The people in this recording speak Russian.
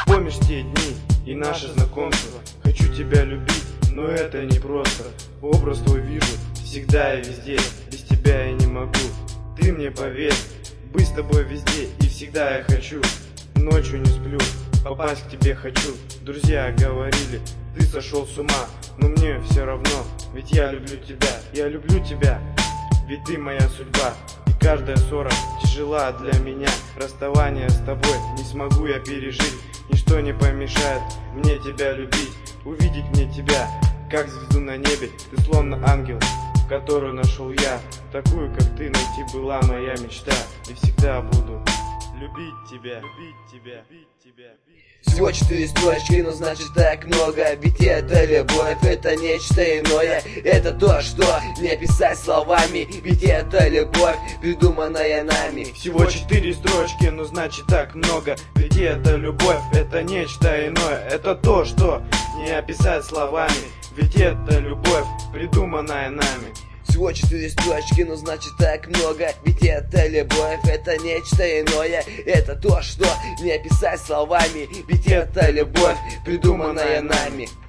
Помнишь те дни и наше знакомство? Хочу тебя любить, но это не просто. Образ твой вижу всегда и везде, без тебя я не могу. Ты мне поверь, быть с тобой везде и всегда я хочу. Ночью не сплю, попасть к тебе хочу. Друзья говорили, ты сошел с ума, но мне все равно, ведь я люблю тебя, ведь ты моя судьба. И каждая ссора тяжела для меня. Расставание с тобой не смогу я пережить. Ничто не помешает мне тебя любить. Увидеть мне тебя, как звезду на небе. Ты словно ангел, которую нашел я. Такую, как ты, найти была моя мечта. И всегда буду любить тебя, любить тебя, любить тебя. Всего 4 строчки, но значит так много. Ведь это любовь, это нечто иное. Это то, что не описать словами. Ведь это любовь, придуманная нами. Всего 4 строчки, но значит так много. Ведь это любовь, это нечто иное. Это то, что не описать словами. Ведь это любовь, придуманная нами. Всего 4 строчки, но значит так много. Ведь это любовь, это нечто иное. Это то, что не описать словами. Ведь это любовь, придуманная нами.